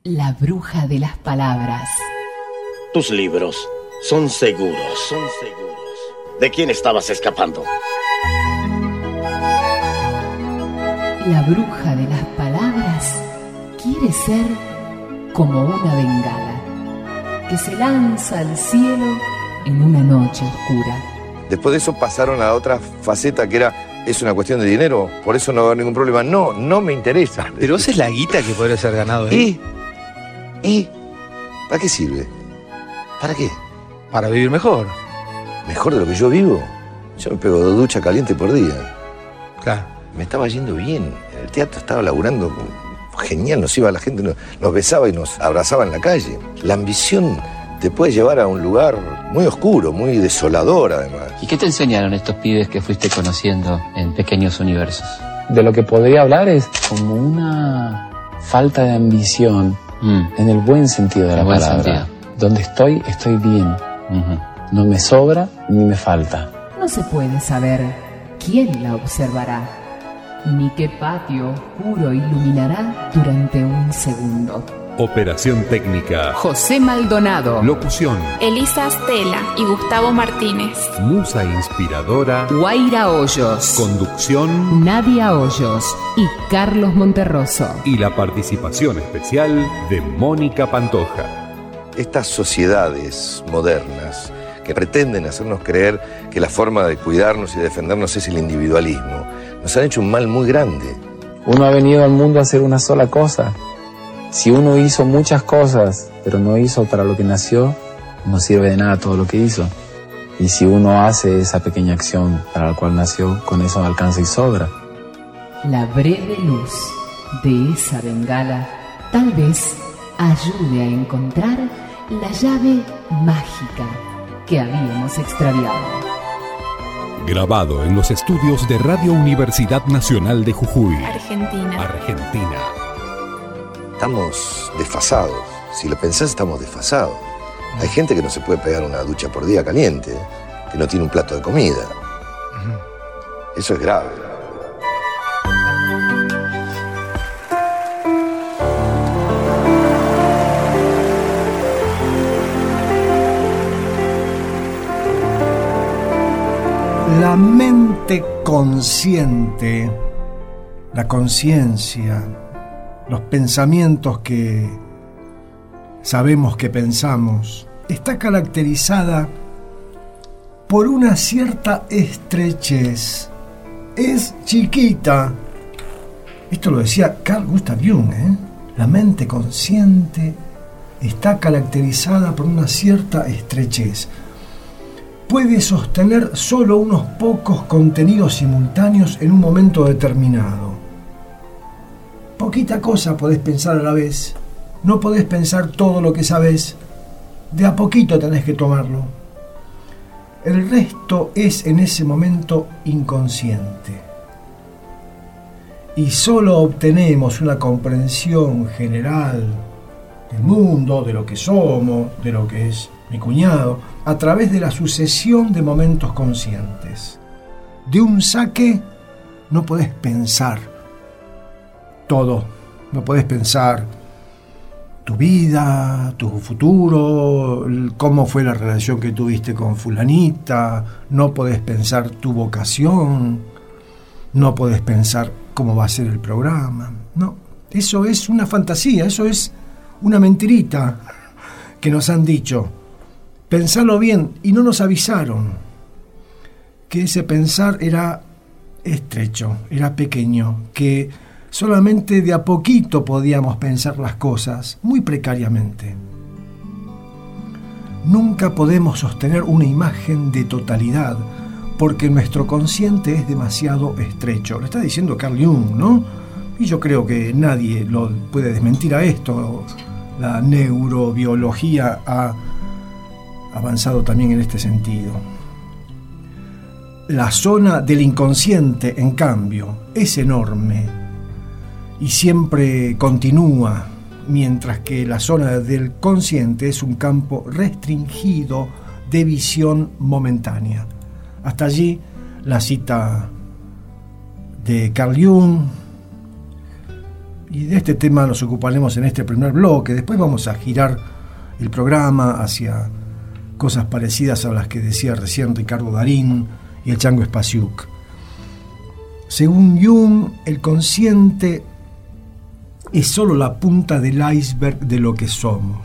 La bruja de las palabras. Tus libros son seguros, son seguros. ¿De quién estabas escapando? La bruja de las palabras quiere ser como una bengala que se lanza al cielo en una noche oscura. Después de eso pasaron a otra faceta que era, es una cuestión de dinero, por eso no va a haber ningún problema. No me interesa. Pero esa es la guita que podría ser ganado ahí. ¿Y? ¿Para qué sirve? ¿Para qué? Para vivir mejor. ¿Mejor de lo que yo vivo? Yo me pego 2 duchas calientes por día. Claro. Me estaba yendo bien. En el teatro estaba laburando genial. Nos iba la gente, nos besaba y nos abrazaba en la calle. La ambición te puede llevar a un lugar muy oscuro, muy desolador además. ¿Y qué te enseñaron estos pibes que fuiste conociendo en Pequeños Universos? De lo que podría hablar es como una falta de ambición, en el buen sentido de la palabra. Donde estoy bien. No me sobra ni me falta. No se puede saber quién la observará, ni qué patio oscuro iluminará durante un segundo. Operación técnica: José Maldonado. Locución: Elisa Stella y Gustavo Martínez. Musa inspiradora: Guaira Hoyos. Conducción: Nadia Hoyos y Carlos Monterroso. Y la participación especial de Mónica Pantoja. Estas sociedades modernas que pretenden hacernos creer que la forma de cuidarnos y de defendernos es el individualismo, nos han hecho un mal muy grande. Uno ha venido al mundo a hacer una sola cosa. Si uno hizo muchas cosas, pero no hizo para lo que nació, no sirve de nada todo lo que hizo. Y si uno hace esa pequeña acción para la cual nació, con eso alcanza y sobra. La breve luz de esa bengala tal vez ayude a encontrar la llave mágica que habíamos extraviado. Grabado en los estudios de Radio Universidad Nacional de Jujuy, Argentina. Estamos desfasados. Si lo pensás, estamos desfasados. Hay gente que no se puede pegar una ducha por día caliente, que no tiene un plato de comida. Eso es grave. La mente consciente, la conciencia, los pensamientos que sabemos que pensamos, está caracterizada por una cierta estrechez. Es chiquita. Esto lo decía Carl Gustav Jung, La mente consciente está caracterizada por una cierta estrechez. Puede sostener solo unos pocos contenidos simultáneos en un momento determinado. Poquita cosa podés pensar a la vez. No podés pensar todo lo que sabés. De a poquito tenés que tomarlo. El resto es en ese momento inconsciente. Y solo obtenemos una comprensión general del mundo, de lo que somos, de lo que es mi cuñado, a través de la sucesión de momentos conscientes. De un saque no podés pensar todo. No podés pensar tu vida, tu futuro, cómo fue la relación que tuviste con fulanita. No podés pensar tu vocación. No podés pensar cómo va a ser el programa. No, eso es una fantasía, eso es una mentirita que nos han dicho. Pensarlo bien, y no nos avisaron que ese pensar era estrecho, era pequeño, que solamente de a poquito podíamos pensar las cosas, muy precariamente. Nunca podemos sostener una imagen de totalidad, porque nuestro consciente es demasiado estrecho. Lo está diciendo Carl Jung, ¿no? Y yo creo que nadie lo puede desmentir a esto. La neurobiología ha avanzado también en este sentido. La zona del inconsciente, en cambio, es enorme y siempre continúa, mientras que la zona del consciente es un campo restringido de visión momentánea. Hasta allí la cita de Carl Jung, Y de este tema nos ocuparemos en este primer bloque. Después vamos a girar el programa hacia cosas parecidas a las que decía recién Ricardo Darín y el Chango Spasiuk. Según Jung, el consciente es solo la punta del iceberg de lo que somos.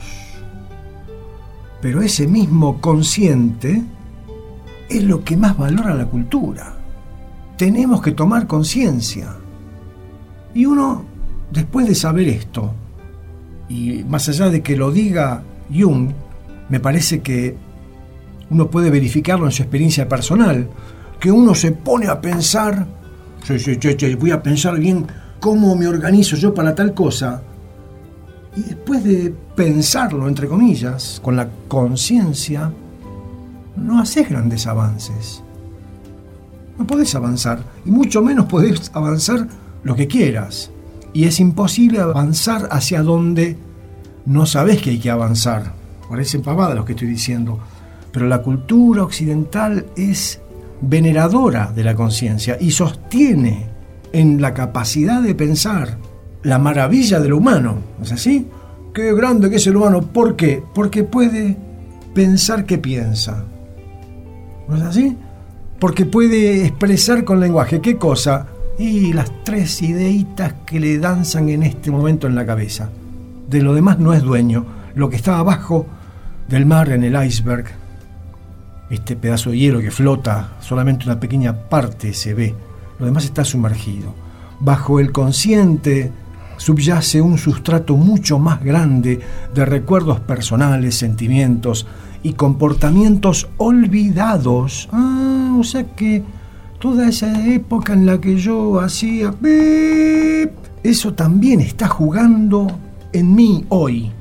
Pero ese mismo consciente es lo que más valora la cultura. Tenemos que tomar conciencia. Y uno, después de saber esto, y más allá de que lo diga Jung, me parece que uno puede verificarlo en su experiencia personal, que uno se pone a pensar, voy a pensar bien cómo me organizo yo para tal cosa, y después de pensarlo, entre comillas, con la conciencia, no haces grandes avances. No podés avanzar, y mucho menos podés avanzar lo que quieras. Y es imposible avanzar hacia donde no sabés que hay que avanzar. Parecen pavadas lo que estoy diciendo, pero la cultura occidental es veneradora de la conciencia y sostiene en la capacidad de pensar la maravilla de lo humano. ¿No es así? ¡Qué grande que es el humano! ¿Por qué? Porque puede pensar que piensa. ¿No es así? Porque puede expresar con lenguaje. ¿Qué cosa? Y las 3 ideitas que le danzan en este momento en la cabeza. De lo demás no es dueño. Lo que está abajo del mar, en el iceberg, este pedazo de hielo que flota, solamente una pequeña parte se ve. Lo demás está sumergido. Bajo el consciente subyace un sustrato mucho más grande de recuerdos personales, sentimientos y comportamientos olvidados. O sea que toda esa época en la que yo hacía eso también está jugando en mí hoy.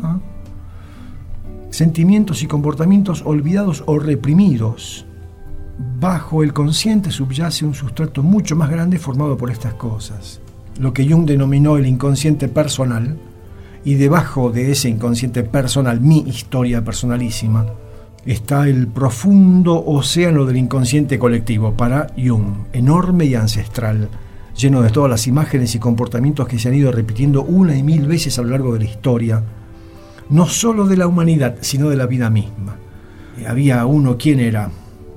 Sentimientos y comportamientos olvidados o reprimidos. Bajo el consciente subyace un sustrato mucho más grande formado por estas cosas, lo que Jung denominó el inconsciente personal, y debajo de ese inconsciente personal, mi historia personalísima, está el profundo océano del inconsciente colectivo, para Jung, enorme y ancestral, lleno de todas las imágenes y comportamientos que se han ido repitiendo una y mil veces a lo largo de la historia, no solo de la humanidad, sino de la vida misma. Había uno, ¿quién era?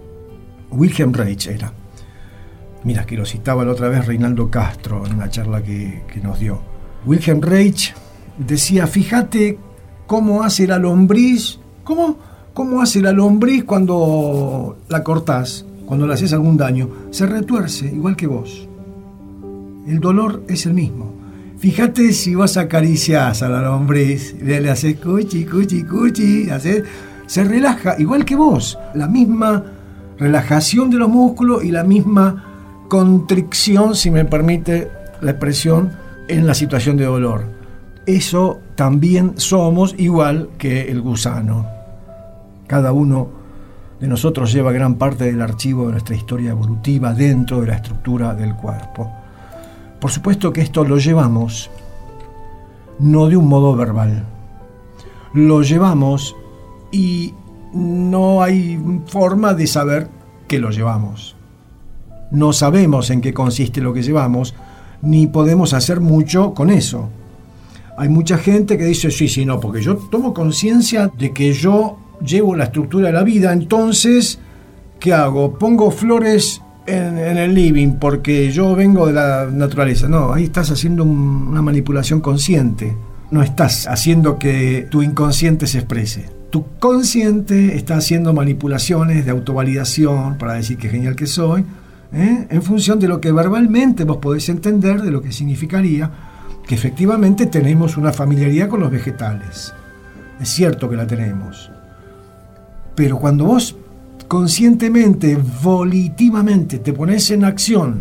Wilhelm Reich era. Mira, que lo citaba la otra vez Reinaldo Castro en una charla que nos dio. Wilhelm Reich decía, fíjate cómo hace la lombriz. ¿Cómo hace la lombriz cuando la cortás, cuando le haces algún daño? Se retuerce, igual que vos. El dolor es el mismo. Fíjate si vos acariciás a la lombriz, le haces cuchi, cuchi, cuchi, se relaja, igual que vos. La misma relajación de los músculos y la misma constricción, si me permite la expresión, en la situación de dolor. Eso también somos, igual que el gusano. Cada uno de nosotros lleva gran parte del archivo de nuestra historia evolutiva dentro de la estructura del cuerpo. Por supuesto que esto lo llevamos no de un modo verbal. Lo llevamos y no hay forma de saber que lo llevamos. No sabemos en qué consiste lo que llevamos, ni podemos hacer mucho con eso. Hay mucha gente que dice, sí, no, porque yo tomo conciencia de que yo llevo la estructura de la vida, entonces, ¿qué hago? Pongo flores en el living porque yo vengo de la naturaleza. No, ahí estás haciendo una manipulación consciente. No estás haciendo que tu inconsciente se exprese. Tu consciente está haciendo manipulaciones de autovalidación para decir qué genial que soy, en función de lo que verbalmente vos podés entender, de lo que significaría que efectivamente tenemos una familiaridad con los vegetales. Es cierto que la tenemos. Pero cuando vos conscientemente, volitivamente te pones en acción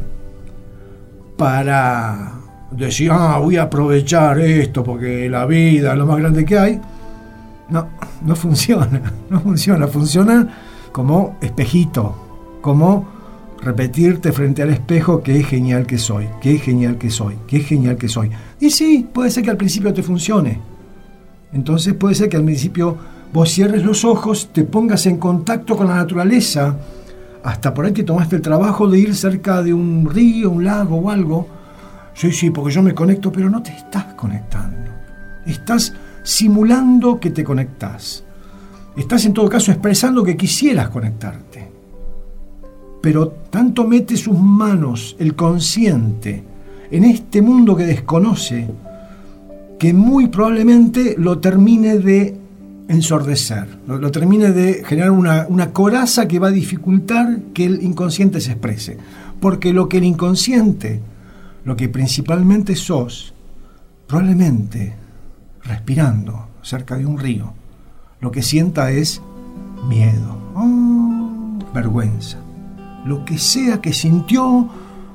para decir, voy a aprovechar esto porque la vida es lo más grande que hay, no funciona. Funciona como espejito, como repetirte frente al espejo qué genial que soy, qué genial que soy, qué genial que soy. Y sí, puede ser que al principio te funcione. Entonces puede ser que al principio vos cierres los ojos, te pongas en contacto con la naturaleza, hasta por ahí te tomaste el trabajo de ir cerca de un río, un lago o algo, Sí, porque yo me conecto, pero no te estás conectando. Estás simulando que te conectás. Estás en todo caso expresando que quisieras conectarte. Pero tanto mete sus manos el consciente en este mundo que desconoce, que muy probablemente lo termine de ensordecer, lo termine de generar una coraza que va a dificultar que el inconsciente se exprese. Porque lo que el inconsciente, lo que principalmente sos, probablemente respirando cerca de un río, lo que sienta es miedo, vergüenza, lo que sea que sintió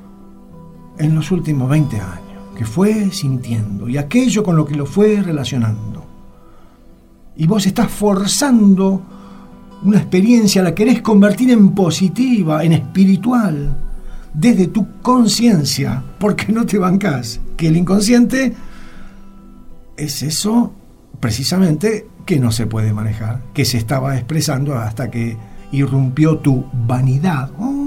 en los últimos 20 años, que fue sintiendo, y aquello con lo que lo fue relacionando. Y vos estás forzando una experiencia, la querés convertir en positiva, en espiritual, desde tu conciencia, porque no te bancás que el inconsciente es eso precisamente que no se puede manejar, que se estaba expresando hasta que irrumpió tu vanidad,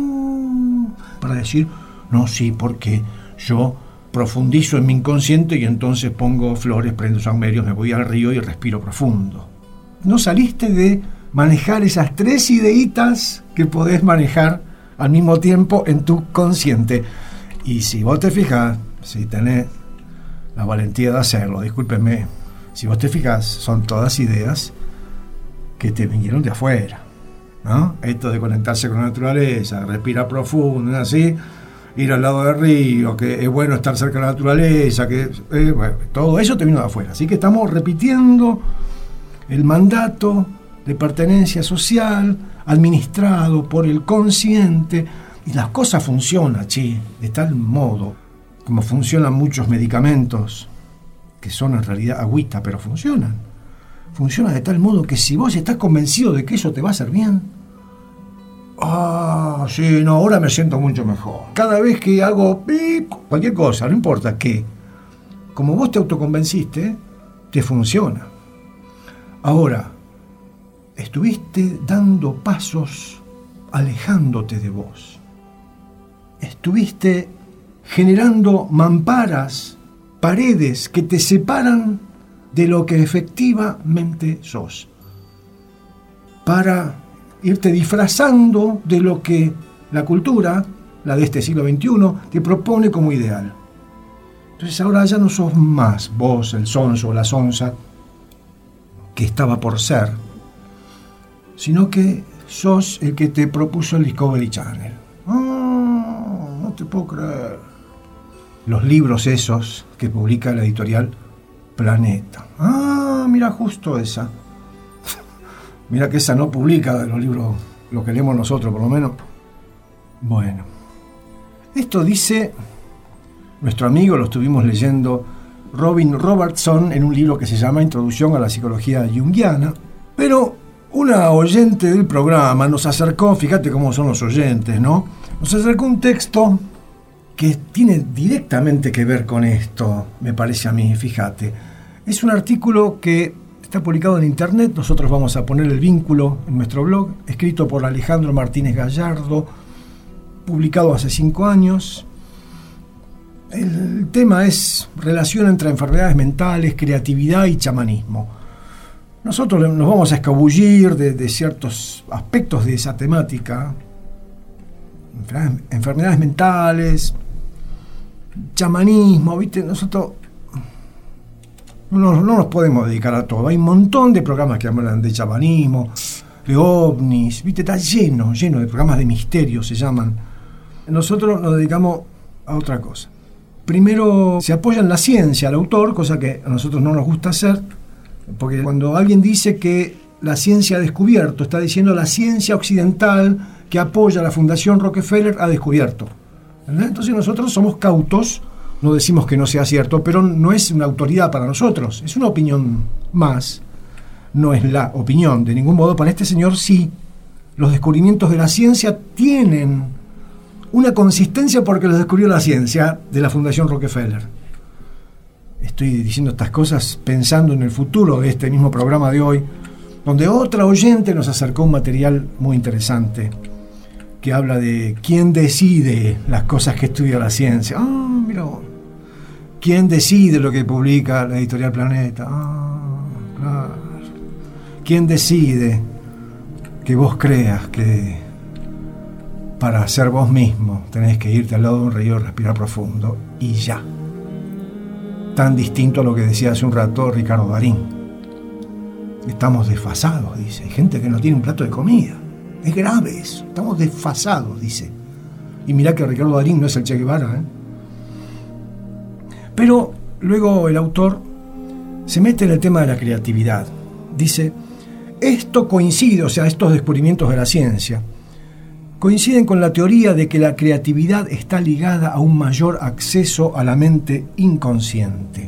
para decir, no, sí, porque yo profundizo en mi inconsciente y entonces pongo flores, prendo saumerios, me voy al río y respiro profundo. No saliste de manejar esas 3 ideitas que podés manejar al mismo tiempo en tu consciente. Y si vos te fijas, si tenés la valentía de hacerlo, discúlpenme, si vos te fijas, son todas ideas que te vinieron de afuera, ¿no? Esto de conectarse con la naturaleza, respirar profundo, así, ir al lado del río, que es bueno estar cerca de la naturaleza, que bueno, todo eso te vino de afuera. Así que estamos repitiendo el mandato de pertenencia social administrado por el consciente, y las cosas funcionan, de tal modo como funcionan muchos medicamentos que son en realidad agüita, pero funcionan. Funciona de tal modo que si vos estás convencido de que eso te va a hacer bien, sí, no, ahora me siento mucho mejor. Cada vez que hago cualquier cosa, no importa qué, como vos te autoconvenciste, te funciona. Ahora, estuviste dando pasos alejándote de vos. Estuviste generando mamparas, paredes que te separan de lo que efectivamente sos, para irte disfrazando de lo que la cultura, la de este siglo XXI, te propone como ideal. Entonces ahora ya no sos más vos, el sonso o la sonsa que estaba por ser, sino que sos el que te propuso el Discovery Channel. No te puedo creer. Los libros esos que publica la editorial Planeta. Mira, justo esa. Mira que esa no publica de los libros, los que leemos nosotros por lo menos. Bueno, esto dice nuestro amigo, lo estuvimos leyendo, Robin Robertson, en un libro que se llama Introducción a la Psicología Junguiana. Pero una oyente del programa nos acercó, fíjate cómo son los oyentes, ¿no? Nos acercó un texto que tiene directamente que ver con esto, me parece a mí, fíjate. Es un artículo que está publicado en internet, nosotros vamos a poner el vínculo en nuestro blog, escrito por Alejandro Martínez Gallardo, publicado hace 5 años. El tema es relación entre enfermedades mentales, creatividad y chamanismo. Nosotros nos vamos a escabullir de ciertos aspectos de esa temática, enfermedades mentales, chamanismo, ¿viste? Nosotros no nos podemos dedicar a todo. Hay un montón de programas que hablan de chamanismo, de ovnis, ¿viste? Está lleno de programas de misterio, se llaman. Nosotros nos dedicamos a otra cosa. Primero se apoya en la ciencia al autor, cosa que a nosotros no nos gusta hacer, porque cuando alguien dice que la ciencia ha descubierto, está diciendo la ciencia occidental que apoya a la Fundación Rockefeller ha descubierto. ¿Entendés? Entonces nosotros somos cautos, no decimos que no sea cierto, pero no es una autoridad para nosotros, es una opinión más, no es la opinión de ningún modo. Para este señor sí, los descubrimientos de la ciencia tienen una consistencia porque los descubrió la ciencia de la Fundación Rockefeller. Estoy diciendo estas cosas pensando en el futuro de este mismo programa de hoy, donde otra oyente nos acercó un material muy interesante que habla de quién decide las cosas que estudia la ciencia. Mira, ¿Quién decide lo que publica la editorial Planeta? Claro. ¿Quién decide que vos creas que para ser vos mismo tenés que irte al lado de un río, respirar profundo y ya? Tan distinto a lo que decía hace un rato Ricardo Darín. Estamos desfasados, dice. Hay gente que no tiene un plato de comida. Es grave eso. Estamos desfasados, dice. Y mirá que Ricardo Darín no es el Che Guevara, ¿eh? Pero luego el autor se mete en el tema de la creatividad. Dice, esto coincide, o sea, estos descubrimientos de la ciencia, coinciden con la teoría de que la creatividad está ligada a un mayor acceso a la mente inconsciente.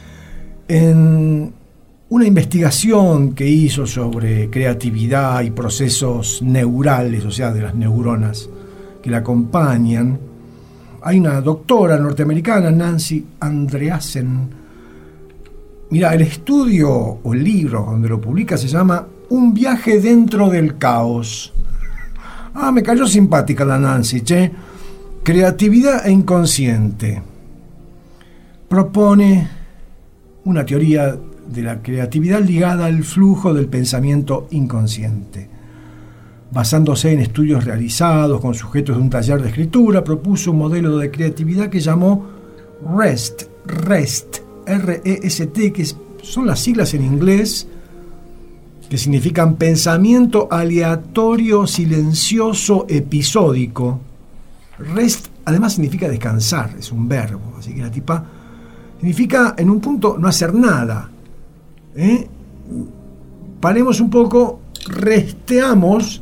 En una investigación que hizo sobre creatividad y procesos neurales, o sea, de las neuronas que la acompañan, hay una doctora norteamericana, Nancy Andreasen. Mira, el estudio o el libro donde lo publica se llama Un viaje dentro del caos. Me cayó simpática la Nancy, che. Creatividad e inconsciente. Propone una teoría de la creatividad ligada al flujo del pensamiento inconsciente. Basándose en estudios realizados con sujetos de un taller de escritura, propuso un modelo de creatividad que llamó REST, R-E-S-T, que son las siglas en inglés, que significan pensamiento aleatorio, silencioso, episódico. REST además significa descansar, es un verbo, así que la tipa significa en un punto no hacer nada. Paremos un poco, resteamos.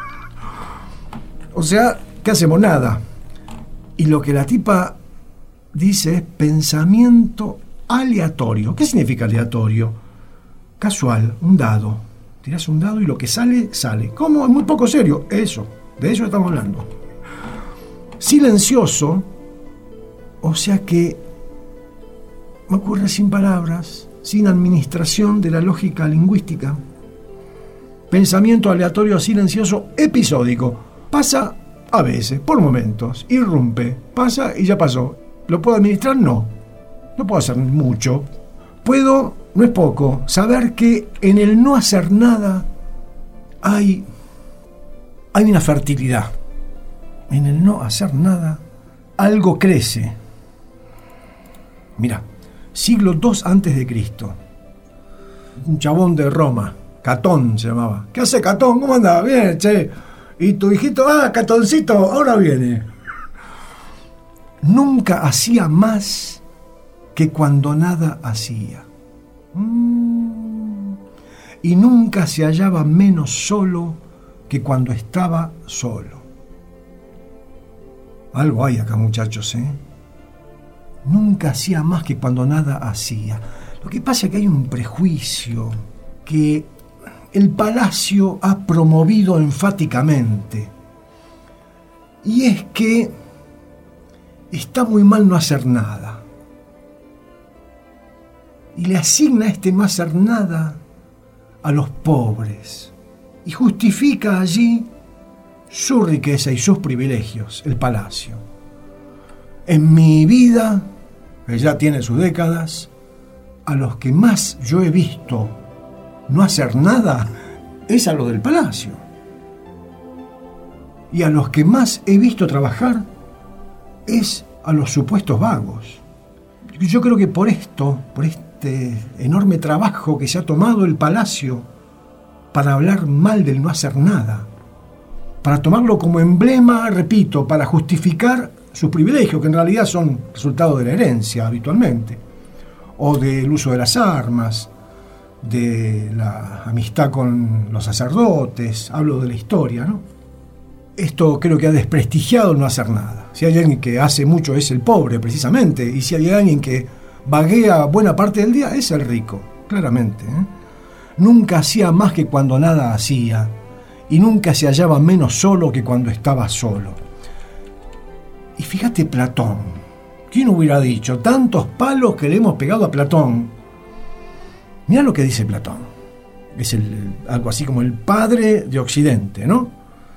O sea, ¿qué hacemos? Nada. Y lo que la tipa dice es pensamiento aleatorio. ¿Qué significa aleatorio? Casual, un dado. Tirás un dado y lo que sale, sale. ¿Cómo? Es muy poco serio. Eso, de eso estamos hablando. Silencioso, o sea que me ocurre sin palabras, sin administración de la lógica lingüística. Pensamiento aleatorio, silencioso, episódico. Pasa a veces, por momentos, irrumpe, pasa y ya pasó. ¿Lo puedo administrar? No. No puedo hacer mucho. Puedo, no es poco, saber que en el no hacer nada hay una fertilidad. En el no hacer nada algo crece. Mira, siglo II a.C., un chabón de Roma, Catón se llamaba. ¿Qué hace Catón? ¿Cómo anda? Bien, che. Y tu hijito, Catoncito, ahora viene. Nunca hacía más que cuando nada hacía. Y nunca se hallaba menos solo que cuando estaba solo. Algo hay acá, muchachos, ¿eh? Nunca hacía más que cuando nada hacía. Lo que pasa es que hay un prejuicio que el Palacio ha promovido enfáticamente. Y es que está muy mal no hacer nada. Y le asigna este no hacer nada a los pobres. Y justifica allí su riqueza y sus privilegios, el Palacio. En mi vida, que ya tiene sus décadas, a los que más yo he visto no hacer nada es a lo del Palacio. Y a los que más he visto trabajar es a los supuestos vagos. Yo creo que por este enorme trabajo que se ha tomado el Palacio para hablar mal del no hacer nada, para tomarlo como emblema, repito, para justificar sus privilegios, que en realidad son resultado de la herencia habitualmente, o del uso de las armas, de la amistad con los sacerdotes, hablo de la historia, ¿no? Esto creo que ha desprestigiado el no hacer nada. Si hay alguien que hace mucho es el pobre, precisamente, y si hay alguien que vaguea buena parte del día es el rico, claramente, ¿eh? Nunca hacía más que cuando nada hacía, y nunca se hallaba menos solo que cuando estaba solo. Y fíjate Platón, ¿quién hubiera dicho? Tantos palos que le hemos pegado a Platón. Mirá lo que dice Platón. Es algo así como el padre de Occidente, ¿no?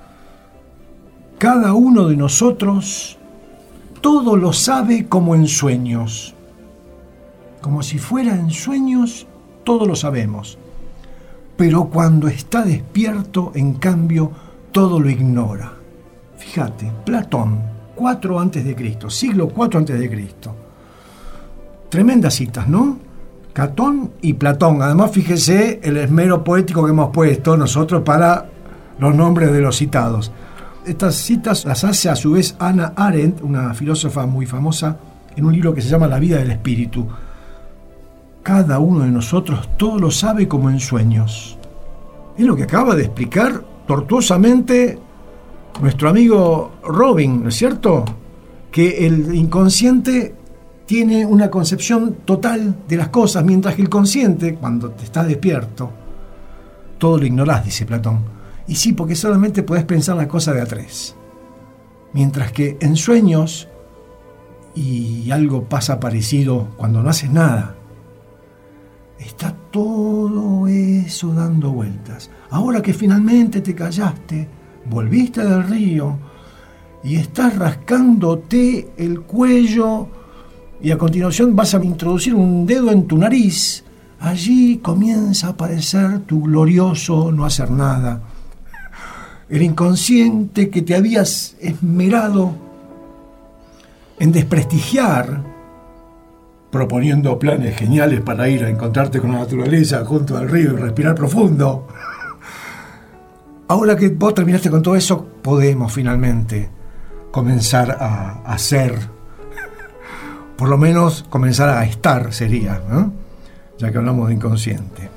Cada uno de nosotros todo lo sabe como en sueños. Como si fuera en sueños, todo lo sabemos. Pero cuando está despierto, en cambio, todo lo ignora. Fíjate, Platón, 4 a.C., siglo 4 a.C. Tremendas citas, ¿no? Catón y Platón. Además, fíjese el esmero poético que hemos puesto nosotros para los nombres de los citados. Estas citas las hace a su vez Hannah Arendt, una filósofa muy famosa, en un libro que se llama La vida del espíritu. Cada uno de nosotros todo lo sabe como en sueños. Es lo que acaba de explicar tortuosamente nuestro amigo Robin, ¿no es cierto? Que el inconsciente tiene una concepción total de las cosas, mientras que el consciente, cuando te estás despierto, todo lo ignorás, dice Platón. Y sí, porque solamente podés pensar la cosa de a 3. Mientras que en sueños, y algo pasa parecido cuando no haces nada, está todo eso dando vueltas. Ahora que finalmente te callaste, volviste del río y estás rascándote el cuello y a continuación vas a introducir un dedo en tu nariz, allí comienza a aparecer tu glorioso no hacer nada. El inconsciente que te habías esmerado en desprestigiar, proponiendo planes geniales para ir a encontrarte con la naturaleza junto al río y respirar profundo. Ahora que vos terminaste con todo eso, podemos finalmente comenzar a hacer, por lo menos comenzar a estar sería, ¿no? Ya que hablamos de inconsciente.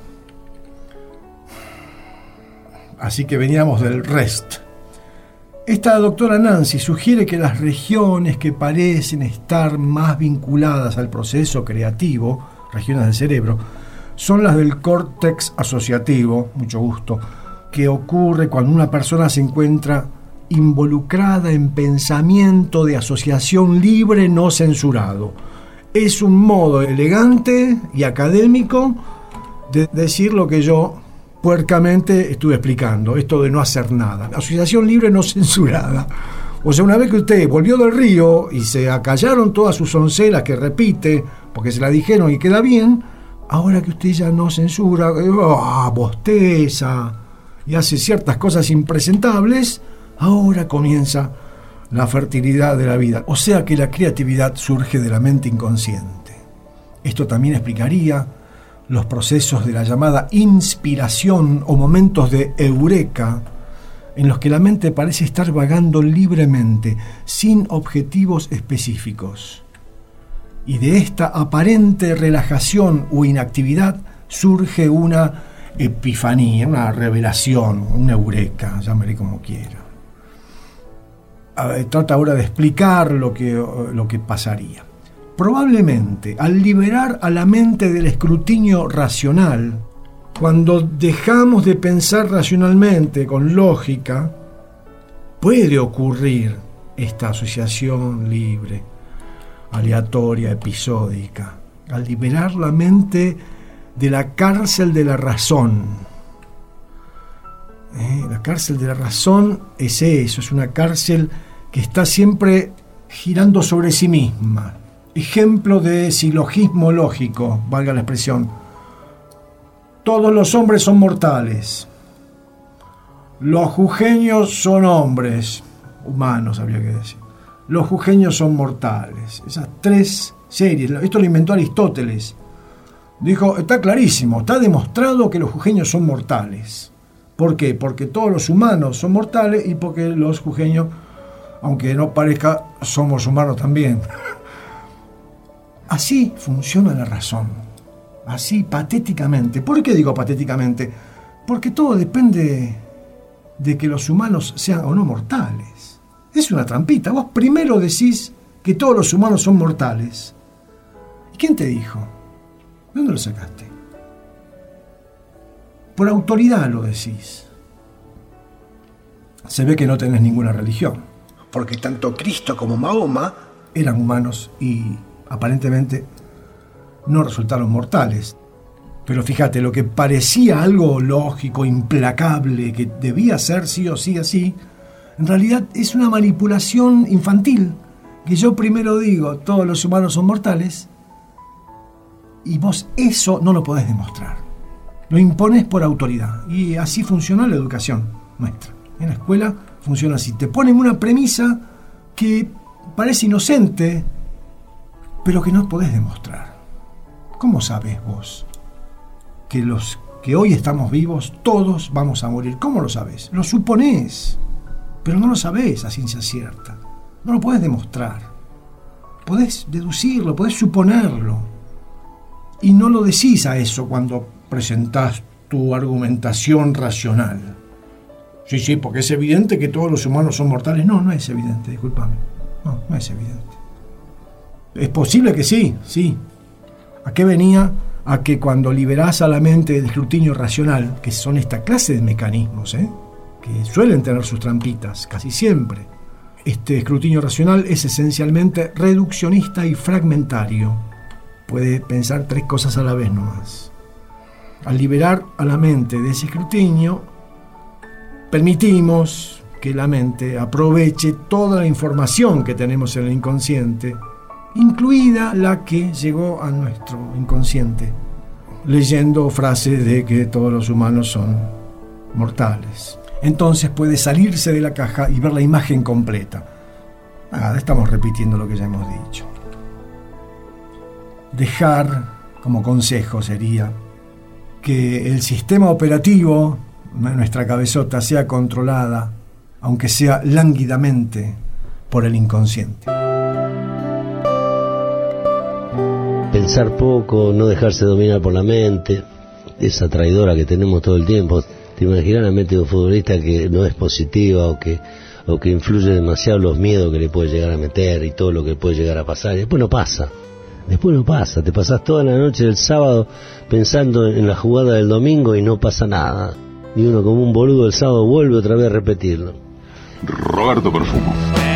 Así que veníamos del rest. Esta doctora Nancy sugiere que las regiones que parecen estar más vinculadas al proceso creativo, regiones del cerebro, son las del córtex asociativo, mucho gusto, que ocurre cuando una persona se encuentra involucrada en pensamiento de asociación libre no censurado. Es un modo elegante y académico de decir lo que yo puercamente estuve explicando, esto de no hacer nada. Asociación libre no censurada. O sea, una vez que usted volvió del río y se acallaron todas sus onceras que repite, porque se la dijeron y queda bien, ahora que usted ya no censura, bosteza y hace ciertas cosas impresentables, ahora comienza la fertilidad de la vida. O sea que la creatividad surge de la mente inconsciente. Esto también explicaría los procesos de la llamada inspiración o momentos de eureka, en los que la mente parece estar vagando libremente, sin objetivos específicos. Y de esta aparente relajación o inactividad surge una epifanía, una revelación, una eureka, llámele como quiera. Trata ahora de explicar lo que pasaría. Probablemente, al liberar a la mente del escrutinio racional, cuando dejamos de pensar racionalmente, con lógica, puede ocurrir esta asociación libre, aleatoria, episódica, al liberar la mente de la cárcel de la razón. La cárcel de la razón es eso, es una cárcel que está siempre girando sobre sí misma. Ejemplo de silogismo lógico, valga la expresión. Todos los hombres son mortales. Los jujeños son hombres, humanos habría que decir. Los jujeños son mortales. Esas 3 series, esto lo inventó Aristóteles. Dijo, está clarísimo, está demostrado que los jujeños son mortales. ¿Por qué? Porque todos los humanos son mortales y porque los jujeños, aunque no parezca, somos humanos también. Así funciona la razón, así patéticamente. ¿Por qué digo patéticamente? Porque todo depende de que los humanos sean o no mortales. Es una trampita. Vos primero decís que todos los humanos son mortales. ¿Y quién te dijo? ¿De dónde lo sacaste? Por autoridad lo decís. Se ve que no tenés ninguna religión, porque tanto Cristo como Mahoma eran humanos y aparentemente no resultaron mortales. Pero fíjate, lo que parecía algo lógico, implacable, que debía ser sí o sí así, en realidad es una manipulación infantil, que yo primero digo, todos los humanos son mortales, Y vos eso no lo podés demostrar. Lo imponés por autoridad. Y así funciona la educación nuestra. En la escuela funciona así. Te ponen una premisa que parece inocente, pero que no podés demostrar. ¿Cómo sabés vos que los que hoy estamos vivos, todos vamos a morir? ¿Cómo lo sabés? Lo suponés, pero no lo sabés a ciencia cierta. No lo podés demostrar. Podés deducirlo, podés suponerlo. Y no lo decís a eso cuando presentás tu argumentación racional. Sí, porque es evidente que todos los humanos son mortales. No, no es evidente, discúlpame. No es evidente. Es posible que sí. ¿A qué venía? A que cuando liberás a la mente del escrutinio racional, que son esta clase de mecanismos, que suelen tener sus trampitas, casi siempre, este escrutinio racional es esencialmente reduccionista y fragmentario. Puede pensar 3 cosas a la vez nomás. Al liberar a la mente de ese escrutinio, permitimos que la mente aproveche toda la información que tenemos en el inconsciente, incluida la que llegó a nuestro inconsciente, leyendo frases de que todos los humanos son mortales. Entonces puede salirse de la caja y ver la imagen completa. Estamos repitiendo lo que ya hemos dicho. Dejar, como consejo sería, que el sistema operativo, nuestra cabezota, sea controlada, aunque sea lánguidamente, por el inconsciente. Pensar poco, no dejarse dominar por la mente, esa traidora que tenemos todo el tiempo. ¿Te imaginas la mente de un futbolista que no es positiva o que influye demasiado los miedos que le puede llegar a meter y todo lo que puede llegar a pasar? Y después no pasa, te pasás toda la noche del sábado pensando en la jugada del domingo y no pasa nada. Y uno como un boludo el sábado vuelve otra vez a repetirlo. Roberto Perfumo.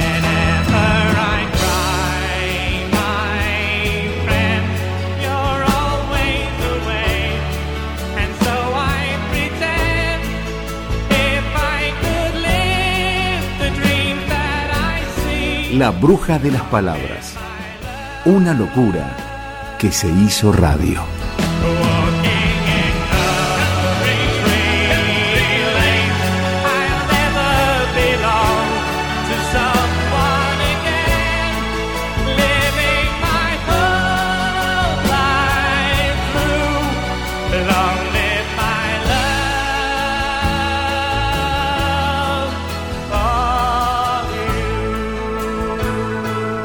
La bruja de las palabras. Una locura que se hizo radio.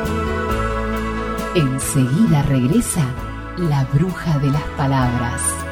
Enseguida regresa la bruja de las palabras.